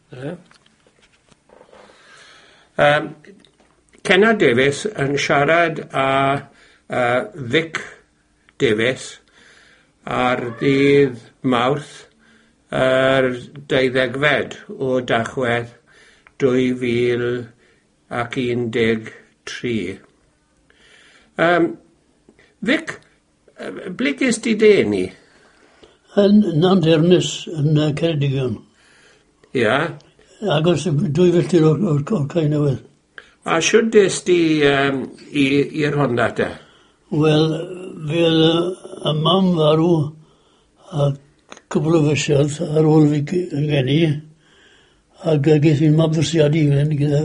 Kenna Davies yn siarad a Vic Davies ar ddydd Mawrth yr 12fed o Dachwedd 2013. Vic, ble ges ti deni? Yn Nanternus yn Ceredigion. Ia. Agos 2 filltir o'r Caennewydd. A siwr des ti i'r Honda te? Wel, fe y mam farw a cwbl o fysiodd ar ôl fi geni, ac ges i'n mabwysiadu gyda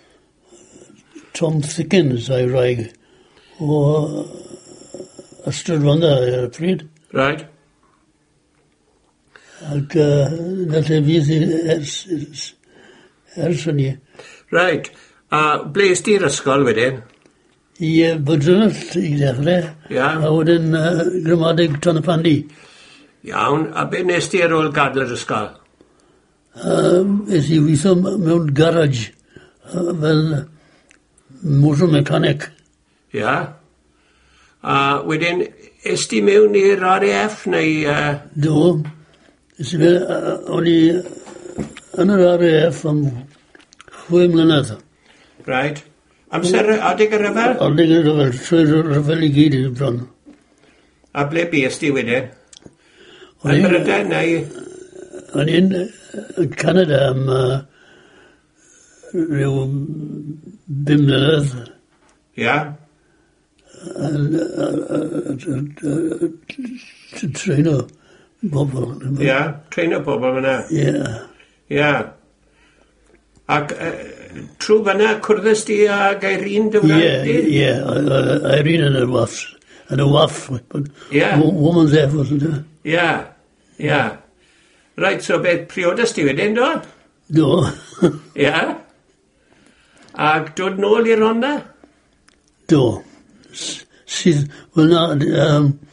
Tom Thickens a'i wraig o Ystrad Rhondda ar y pryd. Right. Ac na lle fydd ers hynny. Right. A ble is ti'r ysgol wedyn? I Bydrynall i ddechrau. Ia. A wedyn gramadeg Tonapandi. Iawn. A be nes ti ar ôl gadl yr ysgol? Is i weithio mewn garage fel motor mechanic. Ia. A wedyn, is ti mewn i'r RAF neu... Do. Is i fel, o'n i yn yr RAF am 6 mlynedd. Right. Amser adeg y ryfel? Adeg y ryfel, trwy'r ryfel i gyd i bron. A ble bues ti wedyn? Yn Brydain neu... O'n i'n Canada am rhyw 5 mlynedd. Ia. Treino bobl. Ia, treino bobl yna. Ia. Ia. Ac trwy fyna cwrddys ti ag Irene Dyfran? Ie, Irene yn y waff. Yn y waff. Ie. Woman's effort, ydw. Ia, ia. Right, so beth priodas ti wedyn, do? Do. Ia. Ac dod nôl i'r Honda? Do. Sydd, wel na,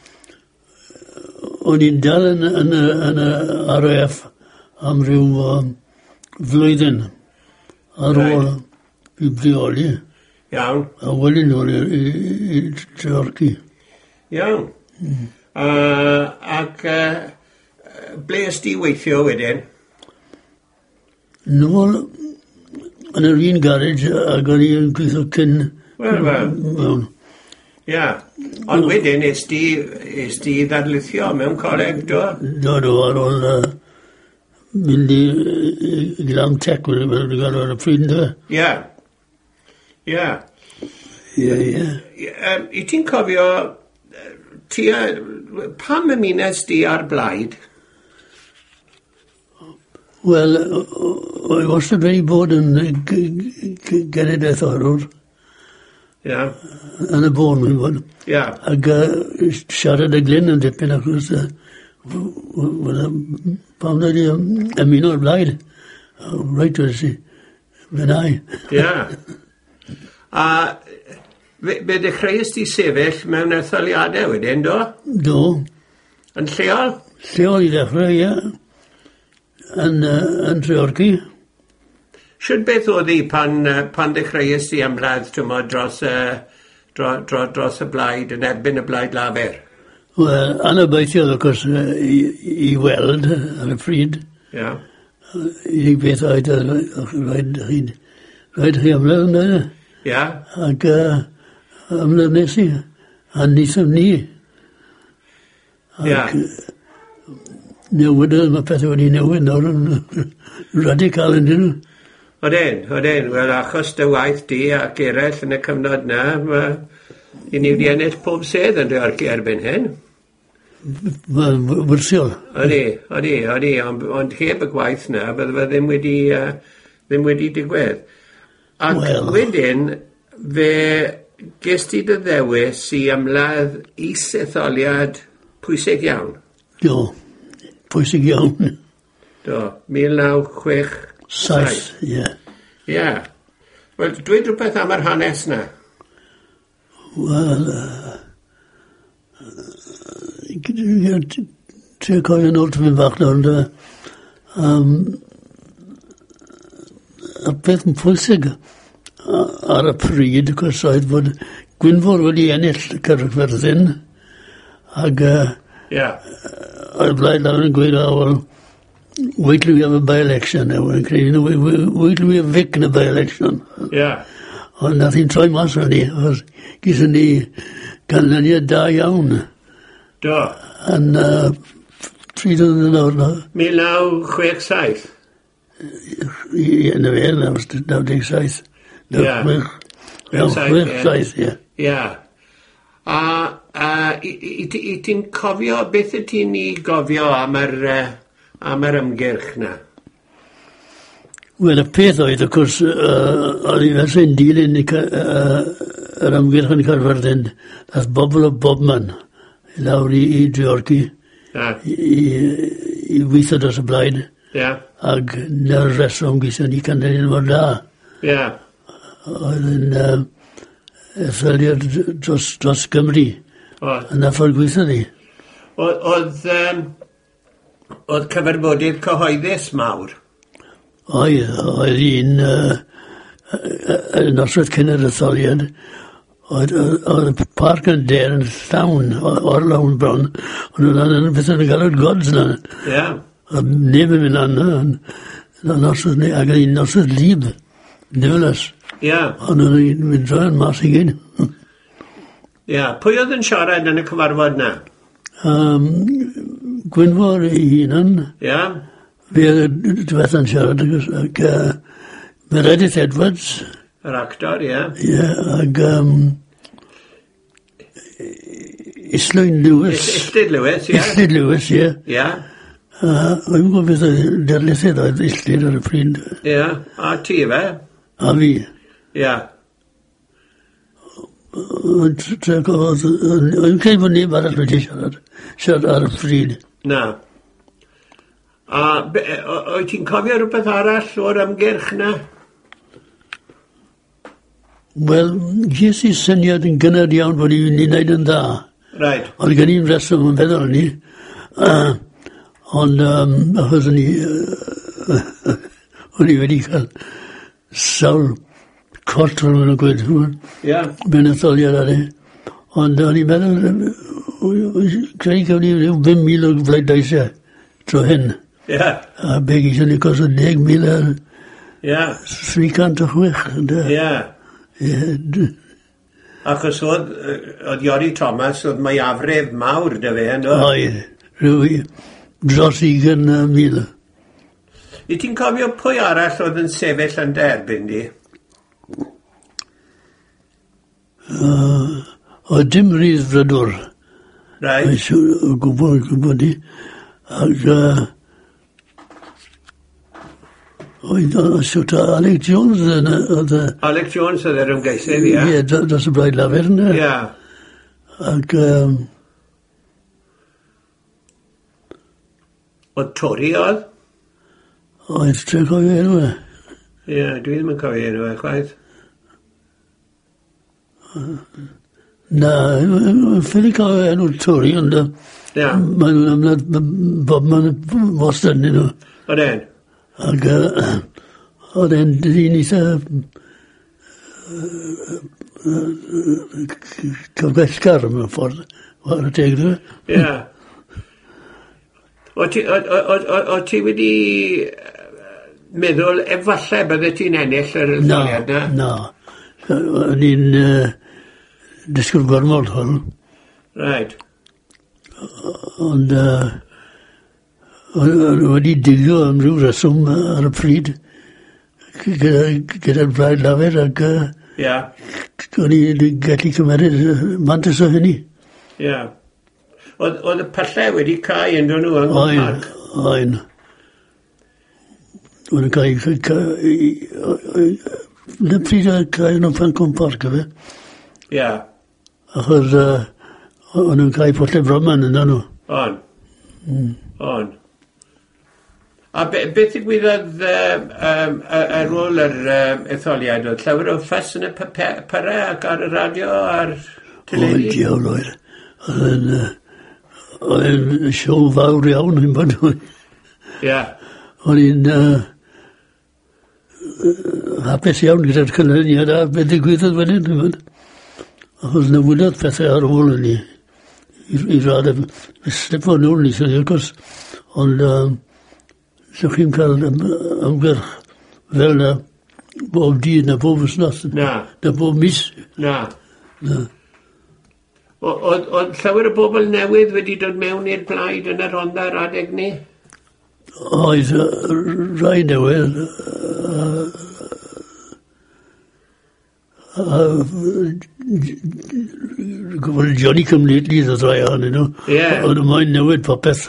o'n i'n dal yn y RAF am ryw flwyddyn ar ôl i brioli. Iawn. A wedyn nôl i Treorci. Iawn. Ac ble ys ti weithio wedyn? Nôl yn yr un garage ac o'n i'n gweithio cyn... Wel. Ia. Ond wedyn, is ti ddadlithio mewn coleg, do? Do, ar ôl mynd i Glam Tech wedi gael ar y pryd, do? Ia. Ia. Ie. I ti'n cofio, pam ymunes di ar blaid? Wel, oedd wastad wedi bod yn genedlaetholwr. Ia. Yn y bôn, mae'n bod. Ia. Ac siarad y glyn yn dipyn achos pam na di ymuno o'r blaid. Reit oedd si. Fynau. Ia. A fe dechreuais ti sefyll mewn etholiadau wedyn, do? Do. Yn lleol? Lleol i ddechrau, ie. Yn Treorci. Siwr beth oedd hi pan dechreuais ti ymladd dros y blaid, yn erbyn y blaid lafer? Wel, anabeithiodd achos i weld ar y pryd. Ia. I beth oedd rhaid chi ymladd yna. Ia. Ac ymladd nes i. A nisam ni. Ia. Newid mae pethau wedi newid nawr yn radical yn dyn nhw. Oedden. Wel, achos dy waith di ac eraill yn y cyfnod na, i ni wedi ennill pob sedd yn Treorci erbyn hyn. Wel, wrsiol. Odi, ond heb y gwaith na, bydde fe ddim wedi digwydd. Ac wedyn, fe ges ti dy ddewis i ymladd is-etholiad pwysig iawn? Do, pwysig iawn. Do, 1967. Ie. Ie. Wel, dweud rhywbeth am yr hanes na. Wel, ti'n cofio nôl ti'n mynd bach nawr, y peth yn pwysig ar y pryd, cos oedd fod Gwynfor wedi ennill Caerfyrddin, ac oedd blaid lawr yn gweud, well, wait till we have a by-election now, wait till we have Vic in a by-election. Ond nath hi'n troi mas o'n ni, achos gysyn ni ganlyniad da iawn. Do. Yn pryd oedd yn awr na. 1967? Ie, na fe, 97. 97, ie. Ie. I ti'n cofio, beth y ti'n i gofio am yr ymgyrch na? Wel, y peth oedd, of course, oedd i fel sy'n dilyn yr ymgyrch yn Caerfyrddin, nath bobl o Bobman lawr i Georgi i weithio dros y blaid. Ac na'r reswm gysyn ni candelyn mor da. Oedd yn etholiad dros Gymru. Yna ffordd gweithio ni. Oedd cyfarfodydd cyhoeddus mawr? Oedd un noswaith cyn yr etholiad. Oedd y parc yn der yn llawn o'r lawn bron. Ond oedd beth yn galwyd gods na. Oedd neb yn mynd anna. Noswaith ni, ac yn noswaith lib. Niflas. Ond oedd yn mynd droi'n mas i gyd. Pwy oedd yn siarad yn y cyfarfod na? Gwynfor ei hunan. Fe oedd y diwedd yn siarad ac Meredith Edwards. Yr actor, ac Islwyn Lewis. Islwyn Lewis, Islwyn Lewis, Wy'n gwybod beth oedd derlithydd oedd Islwyn ar y pryd. A ti fe? A fi. Wy'n credu bod neb arall wedi siarad ar y pryd. Na. A oed ti'n cofio rhywbeth arall o'r ymgyrch na? Wel, ges i syniad yn gynnar iawn bod i'n wneud yn dda. Ond gen i'n reswm yn feddwl o'n ni. Ond achos o'n i wedi cael sawl cortol yn y gwyd. Be'n etholiad ar e. Ond o'n i'n meddwl, creu cawn ni rhyw 5,000 o bleidleisiau tro hyn. A be gisio ni cos o 10,000 306. Achos oedd Iori Thomas, oedd mwyafrif mawr dy fe, ynddo? Rhyw dros 20,000. I ti'n cofio pwy arall oedd yn sefyll yn derbyn di? Oedd dim rydd frydwr. O gwybod ni. Ac oedd Alec Jones Alec Jones oedd yr ymgeisydd, Ie, dros y blaid lafur yna. Ac oedd Tory oedd? Oedd tre cofio enw e. Dwi ddim yn cofio enw e, chwaith. Na, ffili cofio enw Tory, ond maen nhw'n ymladd Bobman wastad yn nhw. Oedd e'n? Ac oedd e'n dyn eitha cyfbellgar mewn ffordd ar y teg dwi. O ti wedi meddwl efallai bydde ti'n ennill yr etholiad na? Na. O'n i'n disgwyl gormod hwn. Ond wedi digio am ryw reswm ar y pryd gyda'r blaid lafur ac o'n i gallu cymeryd mantis o hynny. Oedd y pyllau wedi cael yn dyn nhw yn Parc? Oen. Oedd yn cael... Na pryd oedd cael nhw'n Fancon Parc, fe? Achos oedd nhw'n cael Pwllai Broman yn nhw. On. A beth ddigwyddodd ar ôl yr etholiad? Oedd llawer o ffys yn y pyrau ac ar y radio a'r teledu? Oedd diawl oer. Oedd yn siow fawr iawn yn bod. Oedd i'n hapus iawn gyda'r canlyniad a beth ddigwyddodd wedyn, dwi'n meddwl. Achos newydodd pethau ar ôl yn ni. I rad y slip o'n ôl ni, ond sa'ch chi'n cael ymgyrch fel na bob dydd na bob wsnos. Na. Na bob mis. Na. Oedd llawer o bobl newydd wedi dod mewn i'r blaid yn y rhondda'r adeg ni? Oedd rai newydd. Gwbl Johnny Cymleidly ddod rai ohonyn nhw. Ie. Oedd y moyn newid popeth.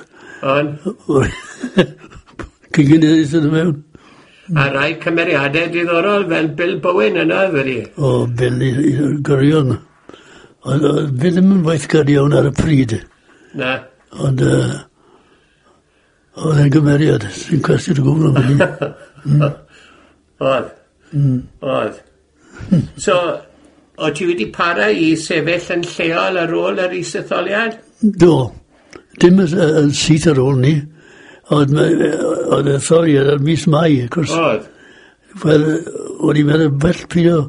Cyngynnedd yn y mewn. A rai cymeriadau diddorol fel Bill Bowen yna, fyddi? O, Bill i'r gyrion. Oedd Bill ddim yn weithgar iawn ar y pryd. Na. Ond oedd e'n gymeriad, sy'n cwestiwn y gwbl am hynny. Oedd. So, o ti wedi para i sefyll yn lleol ar ôl yr is-etholiad? Do. Dim yn syth ar ôl ni. Oedd y etholiad ar mis Mai, of course. Oedd. Wel, o'n i'n meddwl bell pryd o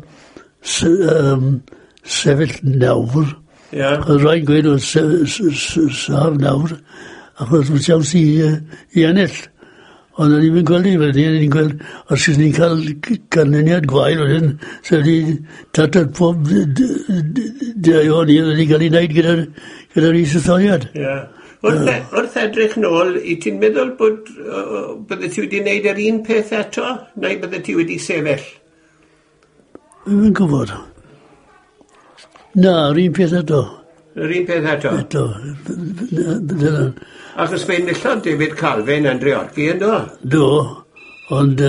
sefyll nawr. Ia. Oedd rhaid gweud o saf nawr, achos mae'n siawns i ennill. Ond o'n i'n gweld ni wedyn, o'n i'n gweld, os ydych ni'n cael canlyniad gwael wedyn, so wedi tatad pob daion i, wedi cael ei wneud gyda'r is-etholiad. Ia. Wrth edrych nôl, i ti'n meddwl bod bydde ti wedi wneud yr un peth eto, neu bydde ti wedi sefyll? Dwi'n gwybod. Na, yr un peth eto. Yr un peth eto? Eto. Achos fe'n nillod David Calvin yn Dreorci, ynddo? Do, ond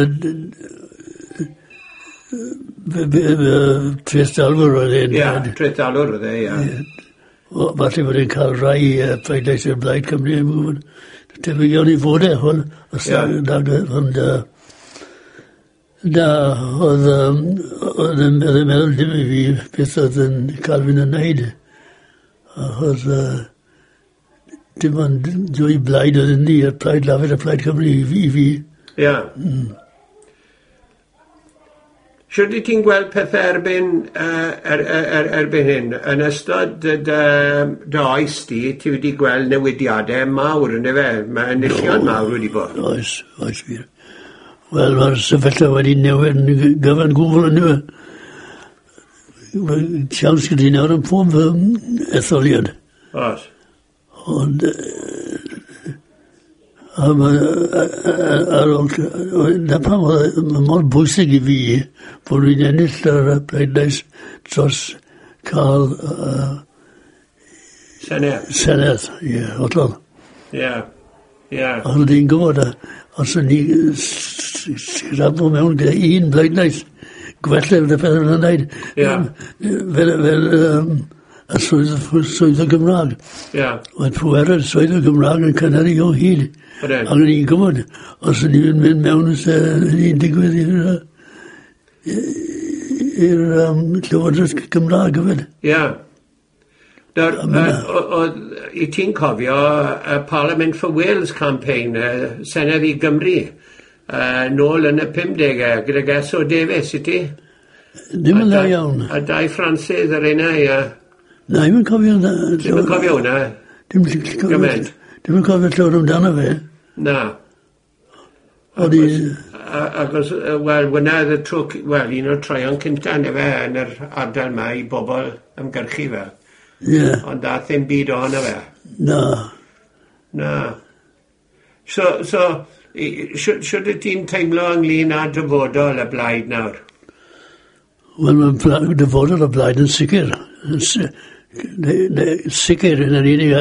Tristalwr oedd e'n. Ia, Tristalwr oedd e, ia. Falle bod e'n cael rai pleidlais i'r Blaid Cymru yn mwyn. Tebygion i fod e, hwn. Ond oedd yn meddwl dim i fi beth oedd yn Calvin yn neud. Achos dim ond dwy blaid oedd yn ni, y Plaid Lafur a Plaid Cymru i fi. Ia. Siwr di ti'n gweld pethau erbyn hyn? Yn ystod dy oes ti wedi gweld newidiadau mawr, yn efe? Mae enillion mawr wedi bod. Oes fi. Wel, mae'r sefyllfa wedi newid yn gyfan gwbl yn efe. Siawns gyda nawr yn pob etholiad. Os. Ond ar ôl, mae mor bwysig i fi bod fi'n ennill ar y pleidlais dros cael Senedd, ie, hollol. Ie. Ond ni'n gwybod, os o'n ni sgrafo mewn gyda un pleidlais, gwella fydd y peth yn ymwneud, fel y swydd o Gymraeg. Mae'n pwerau'r swydd o Gymraeg yn cynhyrru o hyd. Ac o'n i'n gwybod, os o'n i'n mynd mewn i'n digwydd i'r Llywodraeth Gymraeg yfed. Ia. I ti'n cofio y Parliament for Wales campaign, Senedd i Gymru, nôl yn y 50au, gyda Geso Davies, i ti? Dim yn dda iawn. A Dai Francis ar yna, ia. Na, ddim yn cofio hwnna. Ddim yn cofio hwnna? Dim yn cofio llawer amdano fe. Na. Agos, wel, wyna y tro, wel, un o'r troion cynta yn efe yn yr ardal yma i bobl ymgyrchu fe. Ie. Ond dath ddim byd ohono fe. Na. So, siwr ti'n teimlo ynglyn â dyfodol y blaid nawr? Wel, mae'n dyfodol y blaid yn sicr. Sicr yn yr unig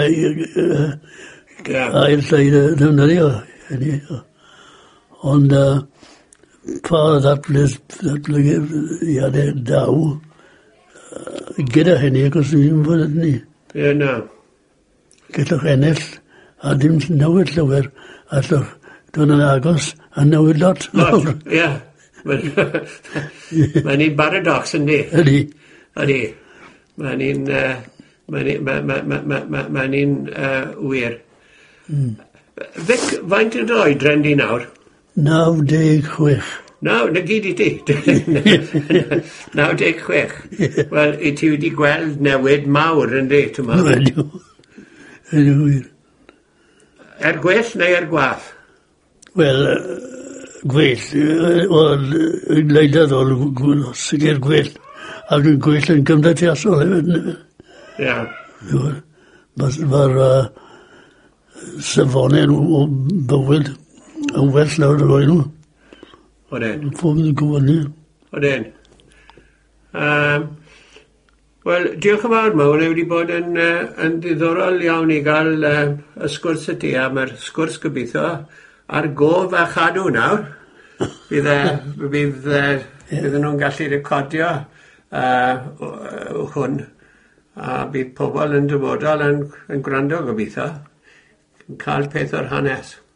ail lle i ddefnyddio. Ond pa ddatblygiadau daw gyda hynny, ac os ddim fod yn ni. Ie, na. Gallwch ennill, a dim newid llawer, allwch dod yn agos a newid lot. Ie. Mae'n un paradox yn di. Ydy. Mae'n un wir. Fic, faint yn oed ren di nawr? 96. Na gyd I ti. 96. Wel, I ti wedi gweld newid mawr yn di, ti'n meddwl? Wel, gwell neu gwath? Wel, gwell. Yn leidyddol, sicr gwell. Ac yn gwell yn gymdeithasol hefyd. Ia. Mae'r safonau o bywyd yn well lawr yr oen nhw. Oedden. Ffordd yn gwybod ni. Oedden. Wel, diolch yn fawr mawr. Wedi bod yn ddiddorol iawn I gael y sgwrs y ti a mae'r sgwrs gobeithio ar gof a chadw nawr. Bydd nhw'n gallu recordio hwn a bydd pobl yn dyfodol yn gwrando gobeithio yn cael peth o'r hanes.